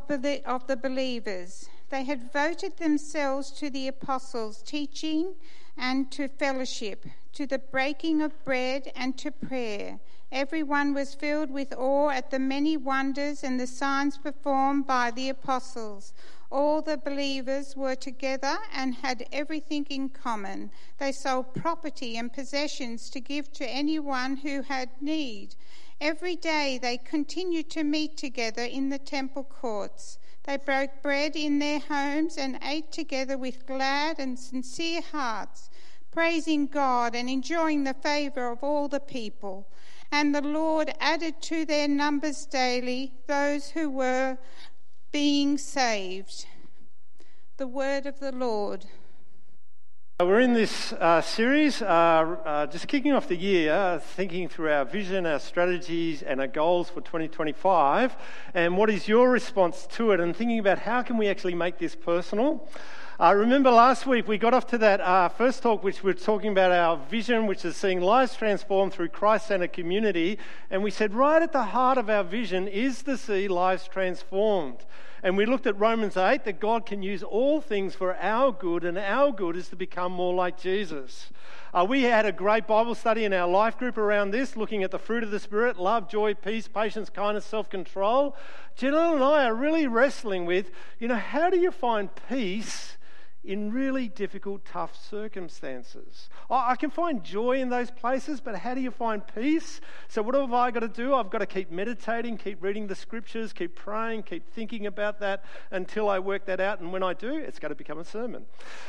of the believers. They had devoted themselves to the apostles' teaching and to fellowship, to the breaking of bread and to prayer. Everyone was filled with awe at the many wonders and the signs performed by the apostles. All the believers were together and had everything in common. They sold property and possessions to give to anyone who had need. Every day they continued to meet together in the temple courts. They broke bread in their homes and ate together with glad and sincere hearts, praising God and enjoying the favour of all the people. And the Lord added to their numbers daily those who were being saved. The word of the Lord. We're in this series, just kicking off the year, thinking through our vision, our strategies and our goals for 2025, and what is your response to it, and thinking about how can we actually make this personal. Remember last week we got off to that first talk, which we're talking about our vision, which is seeing lives transformed through Christ-centered community, and we said right at the heart of our vision is to see lives transformed. And we looked at Romans 8, that God can use all things for our good, and our good is to become more like Jesus. We had a great Bible study in our life group around this, looking at the fruit of the Spirit: love, joy, peace, patience, kindness, self-control. Janelle and I are really wrestling with, how do you find peace in really difficult, tough circumstances? I can find joy in those places, but how do you find peace? So what have I got to do? I've got to keep meditating, keep reading the scriptures, keep praying, keep thinking about that until I work that out. And when I do, it's going to become a sermon.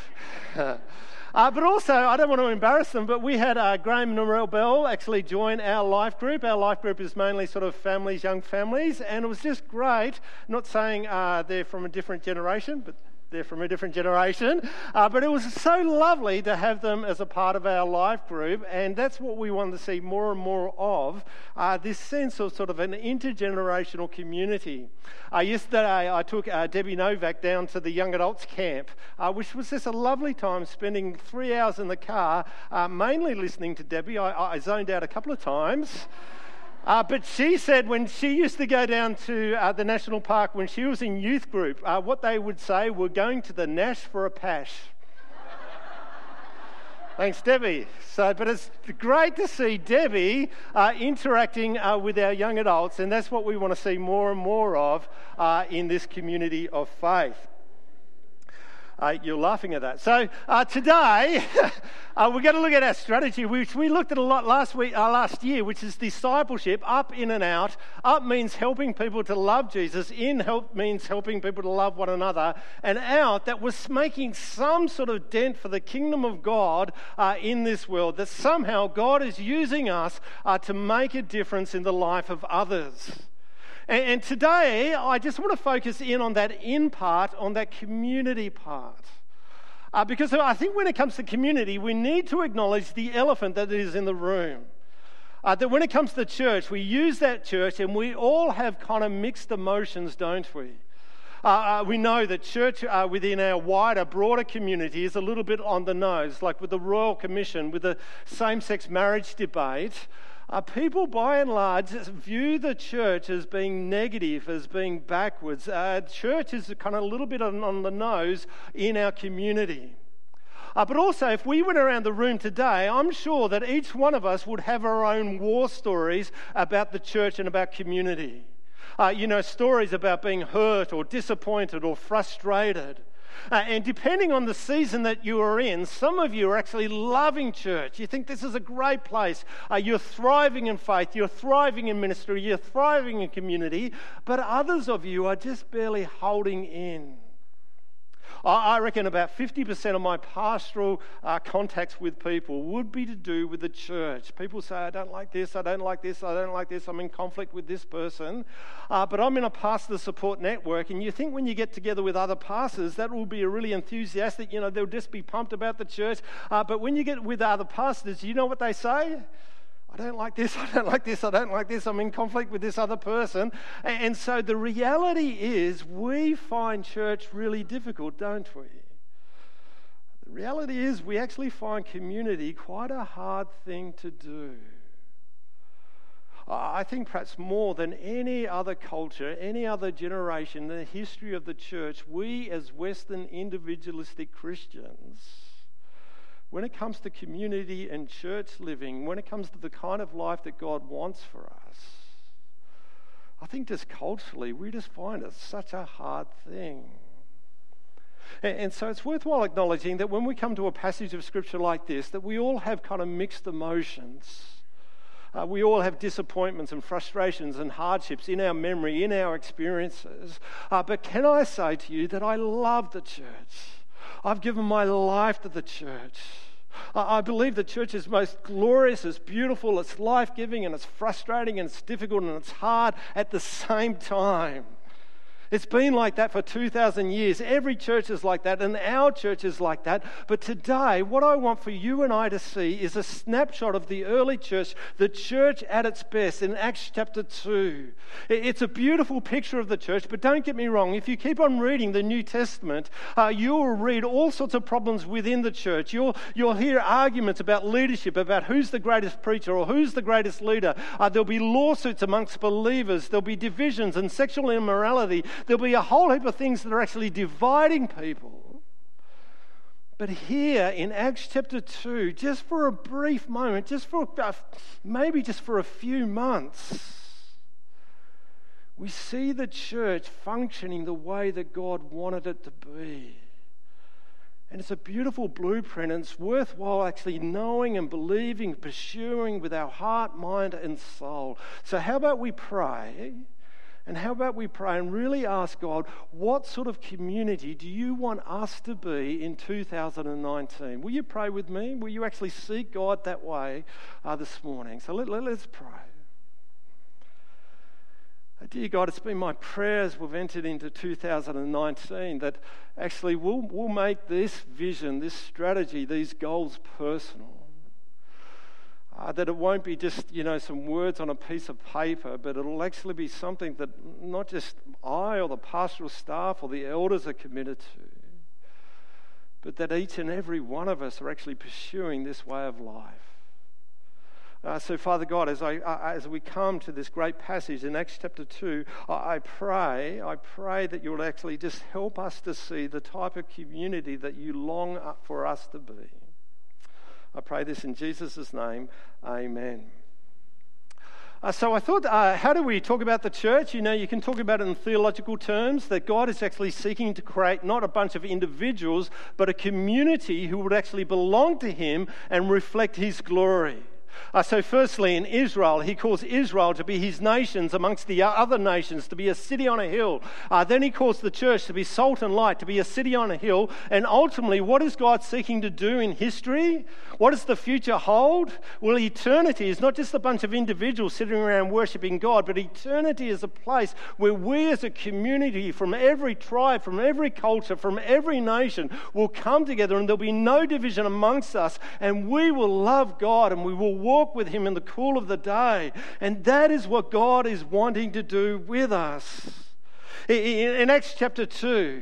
But also, I don't want to embarrass them, but we had Graham and Norelle Bell actually join our life group. Our life group is mainly sort of families, young families, and it was just great. Not saying they're from a different generation, but they're from a different generation. But it was so lovely to have them as a part of our life group, and that's what we want to see more and more of, this sense of sort of an intergenerational community. Yesterday I took Debbie Novak down to the young adults camp, which was just a lovely time, spending 3 hours in the car, mainly listening to Debbie. I zoned out a couple of times. But she said when she used to go down to the national park when she was in youth group, what they would say, we're going to the Nash for a pash. Thanks, Debbie. But it's great to see Debbie interacting with our young adults, and that's what we want to see more and more of in this community of faith. You're laughing at that. So today we're going to look at our strategy, which we looked at a lot last year, which is discipleship, up, in and out. Up means helping people to love Jesus. In means helping people to love one another. And out, that was making some sort of dent for the kingdom of God in this world, that somehow God is using us to make a difference in the life of others. And today, I just want to focus in on that in part, on that community part. Because I think when it comes to community, we need to acknowledge the elephant that is in the room. That when it comes to church, we use that church and we all have kind of mixed emotions, don't we? We know that church within our wider, broader community is a little bit on the nose, like with the Royal Commission, with the same-sex marriage debate. People, by and large, view the church as being negative, as being backwards. Church is kind of a little bit on the nose in our community. But also, if we went around the room today, I'm sure that each one of us would have our own war stories about the church and about community. Stories about being hurt or disappointed or frustrated. And depending on the season that you are in, some of you are actually loving church. You think this is a great place. You're thriving in faith. You're thriving in ministry. You're thriving in community. But others of you are just barely holding in. I reckon about 50% of my pastoral contacts with people would be to do with the church. People say, I don't like this, I don't like this, I don't like this, I'm in conflict with this person. But I'm in a pastor support network, and you think when you get together with other pastors, that will be a really enthusiastic, they'll just be pumped about the church. But when you get with other pastors, you know what they say? I don't like this, I don't like this, I don't like this, I'm in conflict with this other person. And so the reality is we find church really difficult, don't we? The reality is we actually find community quite a hard thing to do. I think perhaps more than any other culture, any other generation in the history of the church, we as Western individualistic Christians, when it comes to community and church living, when it comes to the kind of life that God wants for us, I think just culturally, we just find it such a hard thing. And so it's worthwhile acknowledging that when we come to a passage of Scripture like this, that we all have kind of mixed emotions. We all have disappointments and frustrations and hardships in our memory, in our experiences. But can I say to you that I love the church? I've given my life to the church. I believe the church is most glorious, it's beautiful, it's life-giving, and it's frustrating, and it's difficult, and it's hard at the same time. It's been like that for 2,000 years. Every church is like that, and our church is like that. But today, what I want for you and I to see is a snapshot of the early church, the church at its best in Acts chapter 2. It's a beautiful picture of the church, but don't get me wrong. If you keep on reading the New Testament, you will read all sorts of problems within the church. You'll hear arguments about leadership, about who's the greatest preacher or who's the greatest leader. There'll be lawsuits amongst believers. There'll be divisions and sexual immorality. There'll be a whole heap of things that are actually dividing people. But here in Acts chapter 2, just for a brief moment, maybe just for a few months, we see the church functioning the way that God wanted it to be. And it's a beautiful blueprint, and it's worthwhile actually knowing and believing, pursuing with our heart, mind, and soul. So how about we pray? And how about we pray and really ask God, what sort of community do you want us to be in 2019? Will you pray with me? Will you actually seek God that way this morning? So let's pray. Dear God, it's been my prayer as we've entered into 2019 that actually we'll make this vision, this strategy, these goals personal. That it won't be just, some words on a piece of paper, but it'll actually be something that not just I or the pastoral staff or the elders are committed to, but that each and every one of us are actually pursuing this way of life. So, Father God, as we come to this great passage in Acts chapter 2, I pray that you'll actually just help us to see the type of community that you long for us to be. I pray this in Jesus' name, amen. So I thought, how do we talk about the church? You can talk about it in theological terms, that God is actually seeking to create not a bunch of individuals, but a community who would actually belong to him and reflect his glory. So firstly, in Israel, he calls Israel to be his nations amongst the other nations, to be a city on a hill. Then he calls the church to be salt and light, to be a city on a hill. And ultimately, what is God seeking to do in history? What does the future hold? Well, eternity is not just a bunch of individuals sitting around worshipping God, but eternity is a place where we as a community from every tribe, from every culture, from every nation will come together, and there'll be no division amongst us, and we will love God and we will walk with him in the cool of the day. And that is what God is wanting to do with us. In Acts chapter 2,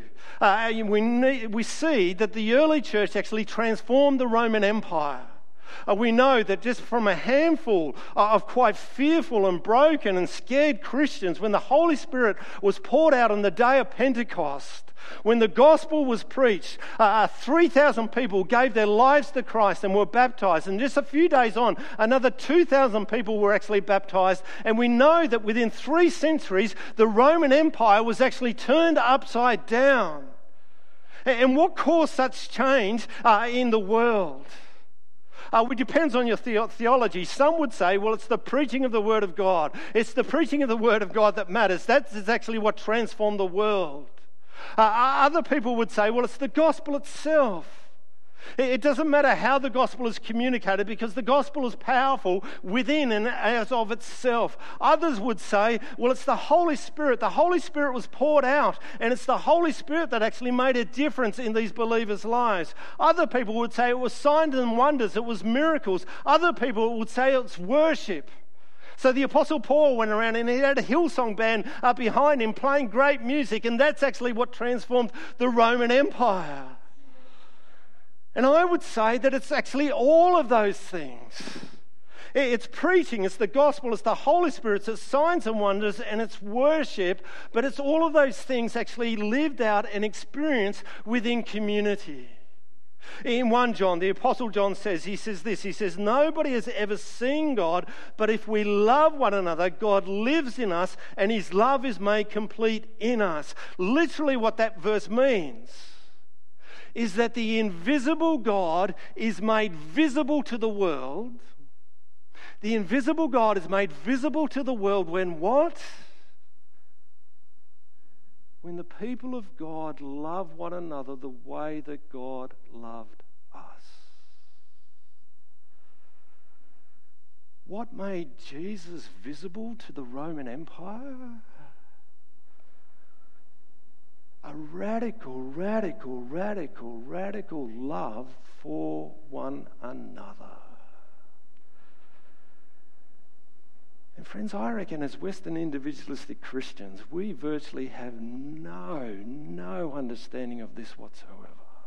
we see that the early church actually transformed the Roman Empire. We know that just from a handful of quite fearful and broken and scared Christians, when the Holy Spirit was poured out on the day of Pentecost, when the gospel was preached, 3,000 people gave their lives to Christ and were baptized. And just a few days on, another 2,000 people were actually baptized. And we know that within 3 centuries, the Roman Empire was actually turned upside down. And what caused such change in the world? It depends on your theology. Some would say, well, it's the preaching of the Word of God. It's the preaching of the Word of God that matters. That is actually what transformed the world. Other people would say, well, it's the gospel itself. It doesn't matter how the gospel is communicated, because the gospel is powerful within and as of itself. Others would say, well, it's the Holy Spirit. The Holy Spirit was poured out, and it's the Holy Spirit that actually made a difference in these believers' lives. Other people would say it was signs and wonders, it was miracles. Other people would say it's worship. So the Apostle Paul went around and he had a Hillsong band behind him playing great music, and that's actually what transformed the Roman Empire. And I would say that it's actually all of those things. It's preaching, it's the gospel, it's the Holy Spirit, it's signs and wonders, and it's worship. But it's all of those things actually lived out and experienced within community. In 1 John, the Apostle John says this, nobody has ever seen God, but if we love one another, God lives in us and his love is made complete in us. Literally what that verse means is that the invisible God is made visible to the world. The invisible God is made visible to the world when what? When the people of God love one another the way that God loved us. What made Jesus visible to the Roman Empire? A radical love for one another. And friends, I reckon as Western individualistic Christians, we virtually have no understanding of this whatsoever.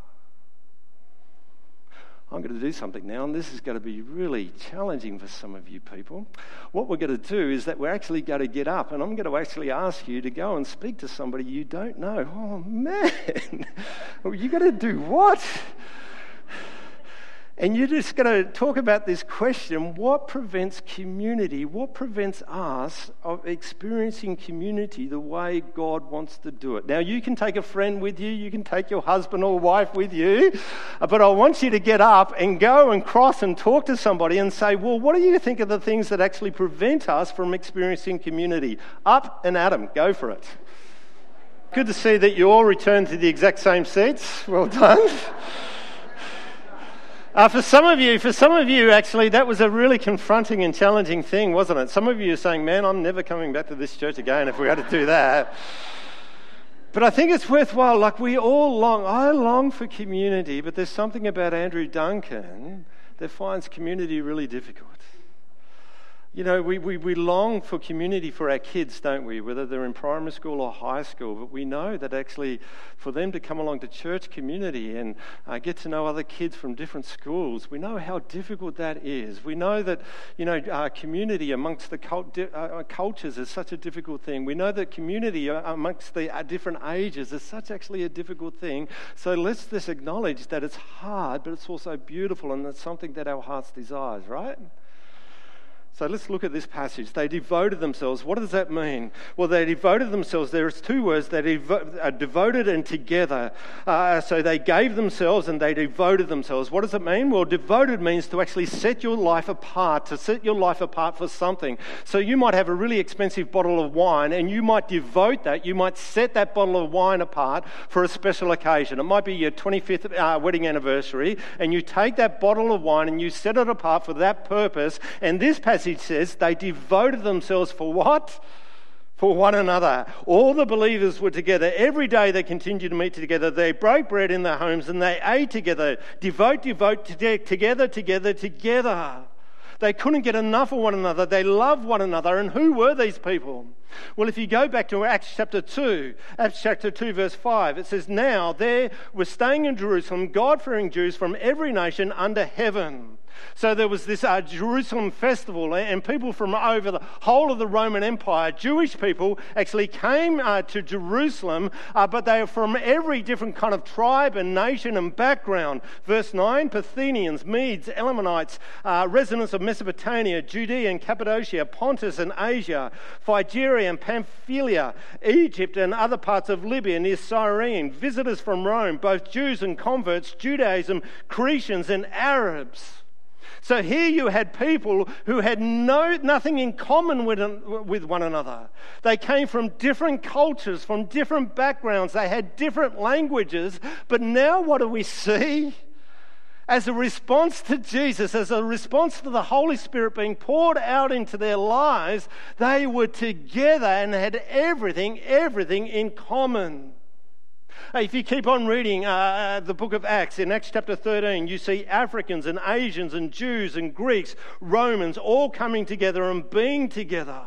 I'm going to do something now, and this is going to be really challenging for some of you people. What we're going to do is that we're actually going to get up, and I'm going to actually ask you to go and speak to somebody you don't know. Oh, man! You're going to do what? And you're just going to talk about this question, what prevents community? What prevents us of experiencing community the way God wants to do it? Now, you can take a friend with you, you can take your husband or wife with you, but I want you to get up and go and cross and talk to somebody and say, well, what do you think are the things that actually prevent us from experiencing community? Up and at them, go for it. Good to see that you all returned to the exact same seats. Well done. For some of you, actually, that was a really confronting and challenging thing, wasn't it? Some of you are saying, man, I'm never coming back to this church again if we had to do that. But I think it's worthwhile, like we all long. I long for community, but there's something about Andrew Duncan that finds community really difficult. You know, we long for community for our kids, don't we? Whether they're in primary school or high school. But we know that actually for them to come along to church community and get to know other kids from different schools, we know how difficult that is. We know that, community amongst the cultures is such a difficult thing. We know that community amongst the different ages is such actually a difficult thing. So let's just acknowledge that it's hard, but it's also beautiful, and it's something that our hearts desires, right? So let's look at this passage. They devoted themselves. What does that mean? Well, they devoted themselves. There's two words. They devoted and together. So they gave themselves and they devoted themselves. What does it mean? Well, devoted means to actually set your life apart, to set your life apart for something. So you might have a really expensive bottle of wine and you might devote that. You might set that bottle of wine apart for a special occasion. It might be your 25th wedding anniversary, and you take that bottle of wine and you set it apart for that purpose. And this passage says they devoted themselves for what? For one another. All the believers were together. Every day they continued to meet together. They broke bread in their homes and they ate together. Devote, together. They couldn't get enough of one another. They loved one another. And who were these people? Well, if you go back to Acts chapter 2 verse 5, it says, now there were staying in Jerusalem God-fearing Jews from every nation under heaven. So there was this Jerusalem festival, and people from over the whole of the Roman Empire, Jewish people, actually came to Jerusalem, but they were from every different kind of tribe and nation and background. Verse 9, Parthenians, Medes, Elamites, residents of Mesopotamia, Judea and Cappadocia, Pontus and Asia, Phrygia and Pamphylia, Egypt and other parts of Libya near Cyrene, visitors from Rome, both Jews and converts, Judaism, Cretans and Arabs. So here you had people who had nothing in common with one another. They came from different cultures, from different backgrounds. They had different languages. But now what do we see? As a response to Jesus, as a response to the Holy Spirit being poured out into their lives, they were together and had everything in common. If you keep on reading the book of Acts, in Acts chapter 13, you see Africans and Asians and Jews and Greeks, Romans, all coming together and being together.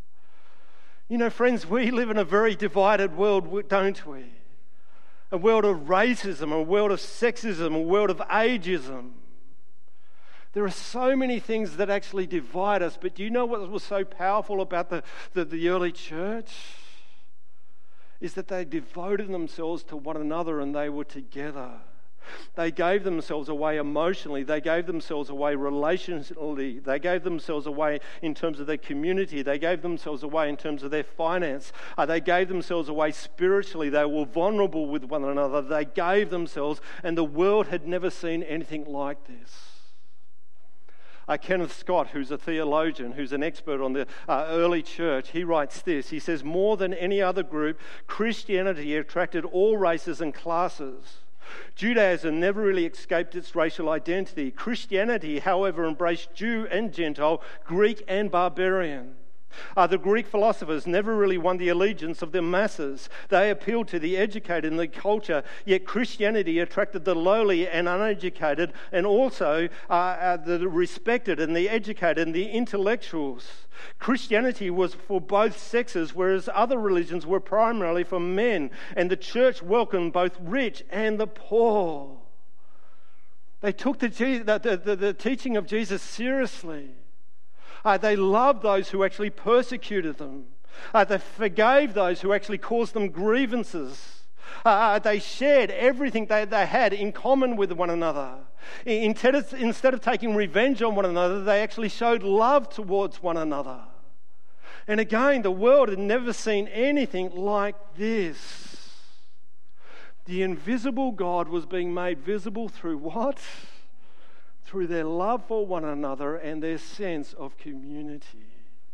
You know, friends, we live in a very divided world, don't we? A world of racism, a world of sexism, a world of ageism. There are so many things that actually divide us, but do you know what was so powerful about the early church? Is that they devoted themselves to one another and they were together. They gave themselves away emotionally. They gave themselves away relationally. They gave themselves away in terms of their community. They gave themselves away in terms of their finance. They gave themselves away spiritually. They were vulnerable with one another. They gave themselves, and the world had never seen anything like this. Kenneth Scott, who's a theologian, who's an expert on the early church, he writes this. He says, more than any other group, Christianity attracted all races and classes. Judaism never really escaped its racial identity. Christianity, however, embraced Jew and Gentile, Greek and barbarian. The Greek philosophers never really won the allegiance of the masses. They appealed to the educated and the culture, yet Christianity attracted the lowly and uneducated, and also the respected and the educated and the intellectuals. Christianity was for both sexes, whereas other religions were primarily for men, and the church welcomed both rich and the poor. They took the teaching of Jesus seriously. They loved those who actually persecuted them. They forgave those who actually caused them grievances. They shared everything they had in common with one another. Instead of taking revenge on one another, they actually showed love towards one another. And again, the world had never seen anything like this. The invisible God was being made visible through what? Through their love for one another and their sense of community.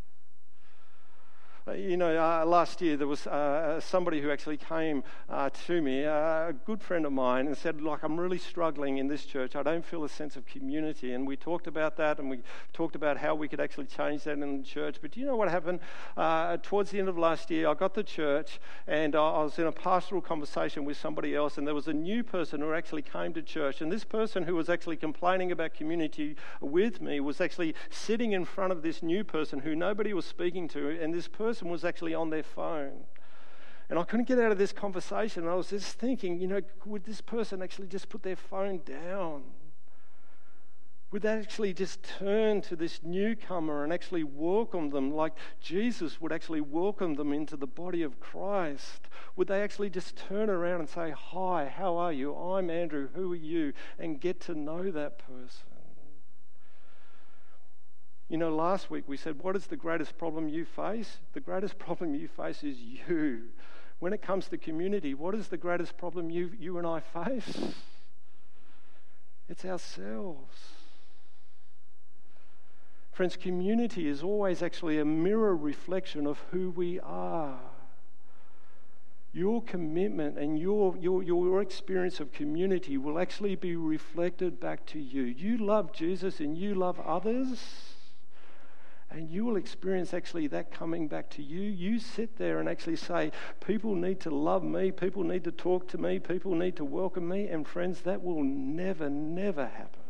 Last year there was somebody who actually came to me, a good friend of mine, and said, I'm really struggling in this church. I don't feel a sense of community. And we talked about that, and we talked about how we could actually change that in the church. But do you know what happened? Towards the end of last year, I got to church, and I was in a pastoral conversation with somebody else, and there was a new person who actually came to church. And this person who was actually complaining about community with me was actually sitting in front of this new person who nobody was speaking to, and this person was actually on their phone. And I couldn't get out of this conversation. I was just thinking, would this person actually just put their phone down? Would they actually just turn to this newcomer and actually welcome them like Jesus would actually welcome them into the body of Christ? Would they actually just turn around and say, hi, how are you? I'm Andrew, who are you? And get to know that person. Last week we said, what is the greatest problem you face? The greatest problem you face is you. When it comes to community, what is the greatest problem you and I face? It's ourselves. Friends, community is always actually a mirror reflection of who we are. Your commitment and your experience of community will actually be reflected back to you. You love Jesus and you love others, and you will experience actually that coming back to you. You sit there and actually say, people need to love me, people need to talk to me, people need to welcome me. And friends, that will never, never happen.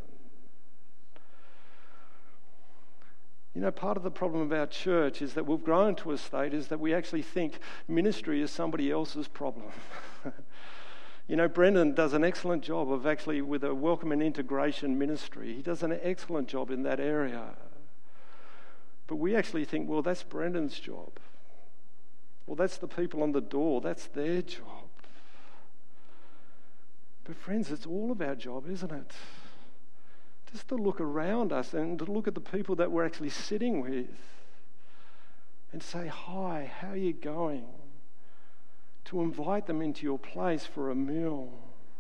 Part of the problem of our church is that we've grown to a state is that we actually think ministry is somebody else's problem. Brendan does an excellent job of actually with a welcome and integration ministry. He does an excellent job in that area. But we actually think, well, that's Brendan's job. Well, that's the people on the door. That's their job. But friends, it's all of our job, isn't it? Just to look around us and to look at the people that we're actually sitting with and say, hi, how are you going? To invite them into your place for a meal.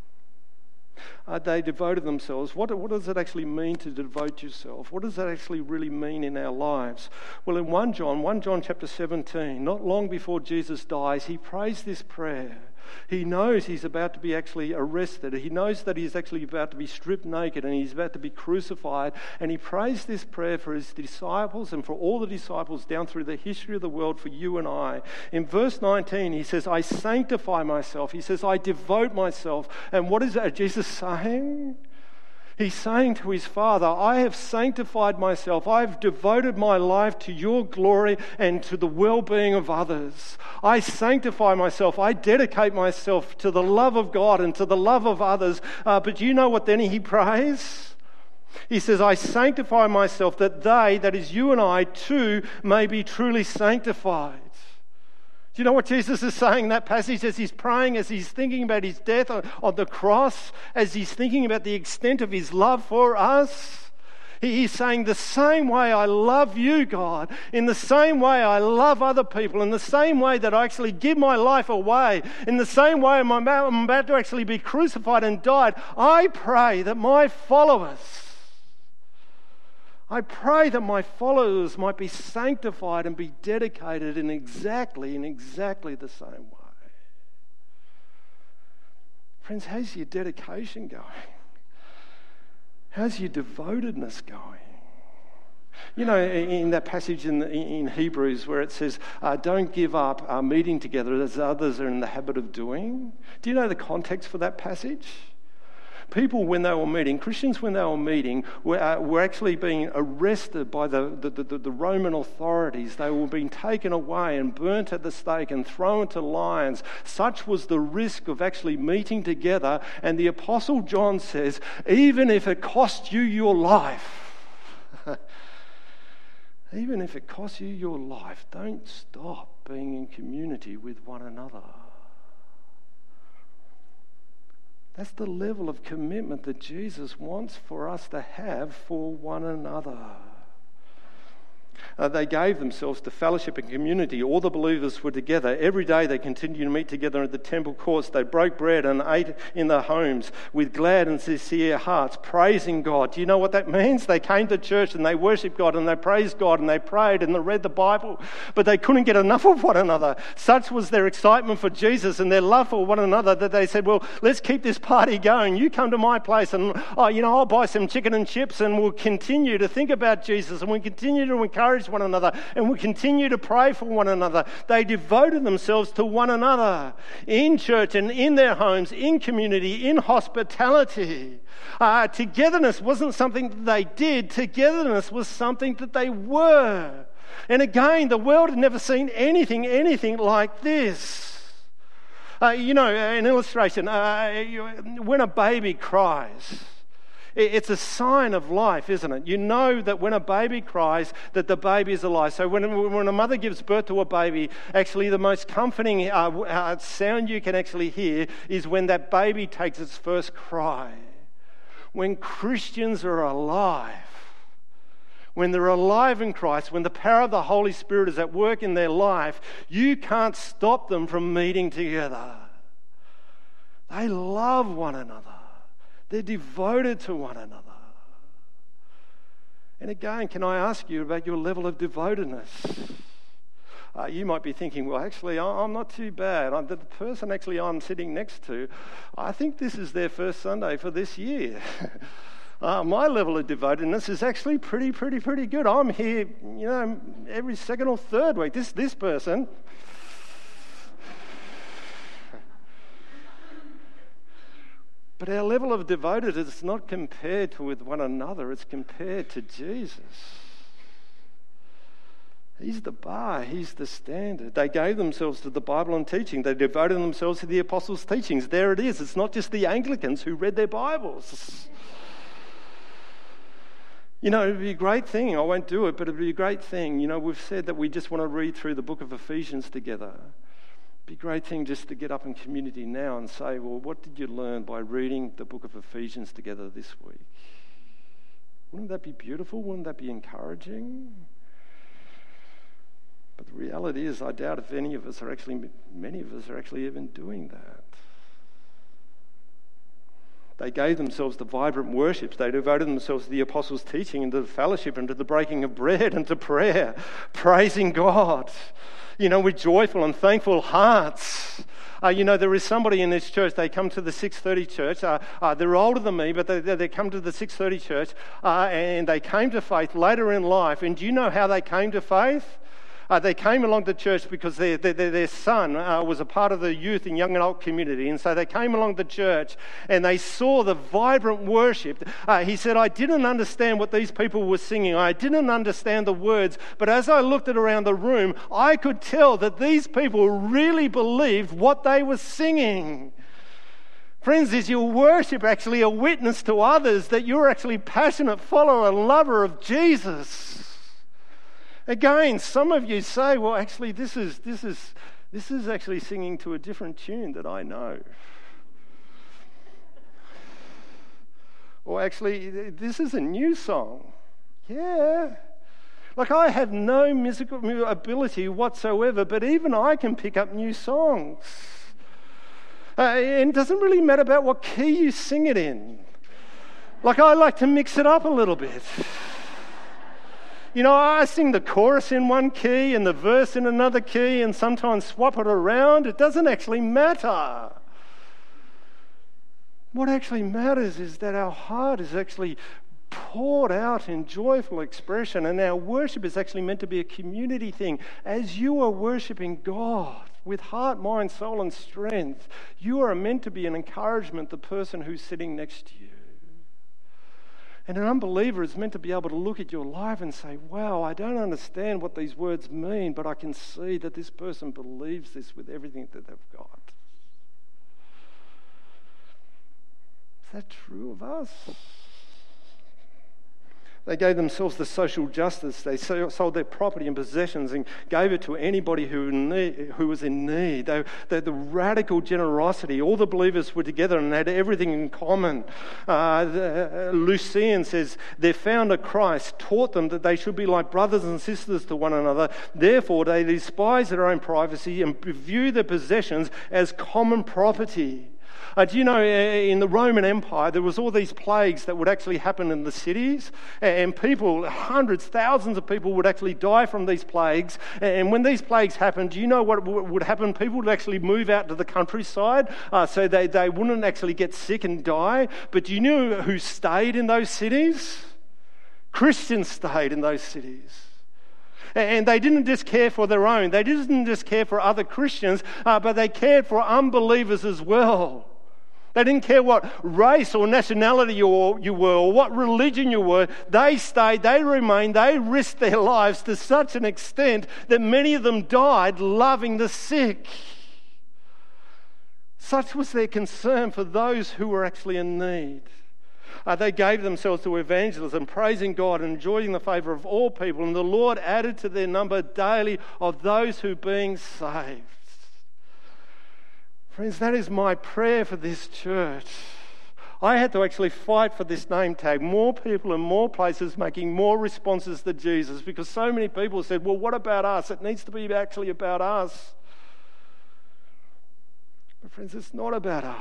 They devoted themselves. What does it actually mean to devote yourself? What does that actually really mean in our lives? Well, in 1 John chapter 17, not long before Jesus dies, he prays this prayer. He knows he's about to be actually arrested. He knows that he's actually about to be stripped naked and he's about to be crucified. And he prays this prayer for his disciples and for all the disciples down through the history of the world, for you and I. In verse 19, he says, I sanctify myself. He says, I devote myself. And what is that Jesus saying? He's saying to his Father, I have sanctified myself. I have devoted my life to your glory and to the well-being of others. I sanctify myself. I dedicate myself to the love of God and to the love of others. But you know what then he prays? He says, I sanctify myself that they, that is you and I too, may be truly sanctified. Do you know what Jesus is saying in that passage as he's praying, as he's thinking about his death on the cross, as he's thinking about the extent of his love for us? He's saying, the same way I love you, God, in the same way I love other people, in the same way that I actually give my life away, in the same way I'm about to actually be crucified and died, I pray that my followers might be sanctified and be dedicated in exactly the same way. Friends, how's your dedication going? How's your devotedness going? You know, in that passage in Hebrews where it says, don't give up meeting together as others are in the habit of doing. Do you know the context for that passage? People, when they were meeting, Christians when they were meeting, were actually being arrested by the Roman authorities. They were being taken away and burnt at the stake and thrown to lions. Such was the risk of actually meeting together. And the Apostle John says, even if it cost you your life, even if it costs you your life, don't stop being in community with one another. That's the level of commitment that Jesus wants for us to have for one another. They gave themselves to fellowship and community. All the believers were together. Every day they continued to meet together at the temple courts. They broke bread and ate in their homes with glad and sincere hearts, praising God. Do you know what that means? They came to church and they worshipped God and they praised God and they prayed and they read the Bible, but they couldn't get enough of one another. Such was their excitement for Jesus and their love for one another that they said, well, let's keep this party going. You come to my place and, I'll buy some chicken and chips and we'll continue to think about Jesus and we'll continue to encourage one another and we continue to pray for one another. They devoted themselves to one another in church and in their homes, in community, in hospitality. Togetherness wasn't something that they did. Togetherness was something that they were. And again, the world had never seen anything like this. An illustration, when a baby cries, it's a sign of life, isn't it? You know that when a baby cries, that the baby is alive. So when a mother gives birth to a baby, actually the most comforting sound you can actually hear is when that baby takes its first cry. When Christians are alive, when they're alive in Christ, when the power of the Holy Spirit is at work in their life, you can't stop them from meeting together. They love one another. They're devoted to one another. And again, can I ask you about your level of devotedness? You might be thinking, well, actually, I'm not too bad. The person actually I'm sitting next to, I think this is their first Sunday for this year. My level of devotedness is actually pretty good. I'm here, every second or third week. This person... But our level of devotedness is not compared with one another, it's compared to Jesus. He's the bar, he's the standard. They gave themselves to the Bible and teaching. They devoted themselves to the apostles' teachings. There it is. It's not just the Anglicans who read their Bibles. It would be a great thing. I won't do it, but it would be a great thing. We've said that we just want to read through the book of Ephesians together. Be a great thing just to get up in community now and say, well, what did you learn by reading the book of Ephesians together this week? Wouldn't that be beautiful? Wouldn't that be encouraging? But the reality is, I doubt if many of us are actually even doing that. They gave themselves to vibrant worships. They devoted themselves to the apostles' teaching and to the fellowship and to the breaking of bread and to prayer, praising God, with joyful and thankful hearts. There is somebody in this church, they come to the 6:30 church. They're older than me, but they come to the 6:30 church and they came to faith later in life. And do you know how they came to faith? They came along to church because their son was a part of the youth and young adult community. And so they came along to church and they saw the vibrant worship. He said, I didn't understand what these people were singing. I didn't understand the words. But as I looked around the room, I could tell that these people really believed what they were singing. Friends, is your worship actually a witness to others that you're actually a passionate follower and lover of Jesus? Again, some of you say, well, actually, this is actually singing to a different tune that I know. Or actually, this is a new song. Yeah. Like, I have no musical ability whatsoever, but even I can pick up new songs. And it doesn't really matter about what key you sing it in. Like, I like to mix it up a little bit. You know, I sing the chorus in one key and the verse in another key and sometimes swap it around. It doesn't actually matter. What actually matters is that our heart is actually poured out in joyful expression, and our worship is actually meant to be a community thing. As you are worshiping God with heart, mind, soul, and strength, you are meant to be an encouragement to the person who's sitting next to you. And an unbeliever is meant to be able to look at your life and say, wow, I don't understand what these words mean, but I can see that this person believes this with everything that they've got. Is that true of us? They gave themselves the social justice. They sold their property and possessions and gave it to anybody who was in need. They had the radical generosity. All the believers were together and had everything in common. Lucian says, their founder Christ taught them that they should be like brothers and sisters to one another. Therefore, they despise their own privacy and view their possessions as common property. Do you know, in the Roman Empire, there was all these plagues that would actually happen in the cities, and people, hundreds, thousands of people would actually die from these plagues. And when these plagues happened, do you know what would happen? People would actually move out to the countryside, so they wouldn't actually get sick and die. But do you know who stayed in those cities? Christians stayed in those cities. And they didn't just care for their own. They didn't just care for other Christians, but they cared for unbelievers as well. They didn't care what race or nationality you were or what religion you were. They stayed, they remained, they risked their lives to such an extent that many of them died loving the sick. Such was their concern for those who were actually in need. They gave themselves to evangelism, praising God and enjoying the favour of all people. And the Lord added to their number daily of those who being saved. Friends, that is my prayer for this church. I had to actually fight for this name tag. More people in more places making more responses to Jesus, because so many people said, well, what about us? It needs to be actually about us. But friends, it's not about us.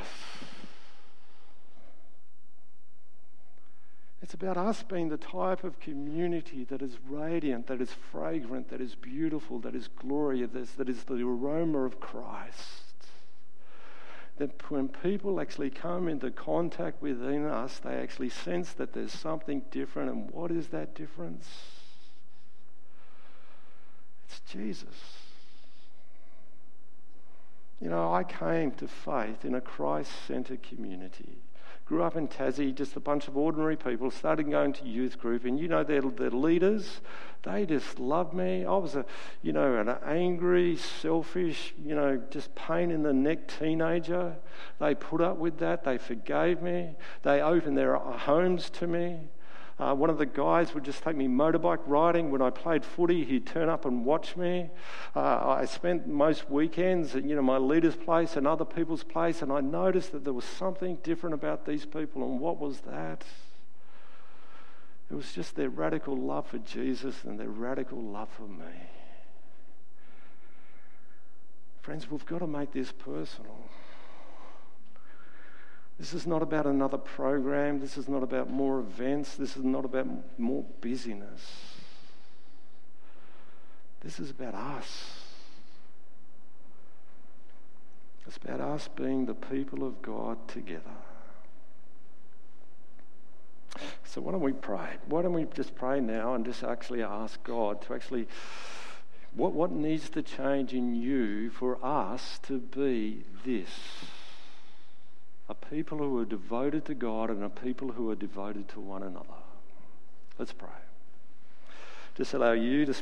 It's about us being the type of community that is radiant, that is fragrant, that is beautiful, that is glorious, that is the aroma of Christ. That when people actually come into contact within us, they actually sense that there's something different. And what is that difference? It's Jesus. You know, I came to faith in a Christ-centered community. Grew up in Tassie, just a bunch of ordinary people, started going to youth group, and you know, their leaders, they just loved me. I was an angry, selfish, just pain in the neck teenager. They put up with that. They forgave me. They opened their homes to me. One of the guys would just take me motorbike riding. When I played footy, he'd turn up and watch me. I spent most weekends at my leader's place and other people's place, and I noticed that there was something different about these people. And what was that? It was just their radical love for Jesus and their radical love for me. Friends, we've got to make this personal. This is not about another program. This is not about more events. This is not about more busyness. This is about us. It's about us being the people of God together. So why don't we pray? Why don't we just pray now and just actually ask God to actually, what needs to change in you for us to be this? A people who are devoted to God and a people who are devoted to one another. Let's pray. Just allow you to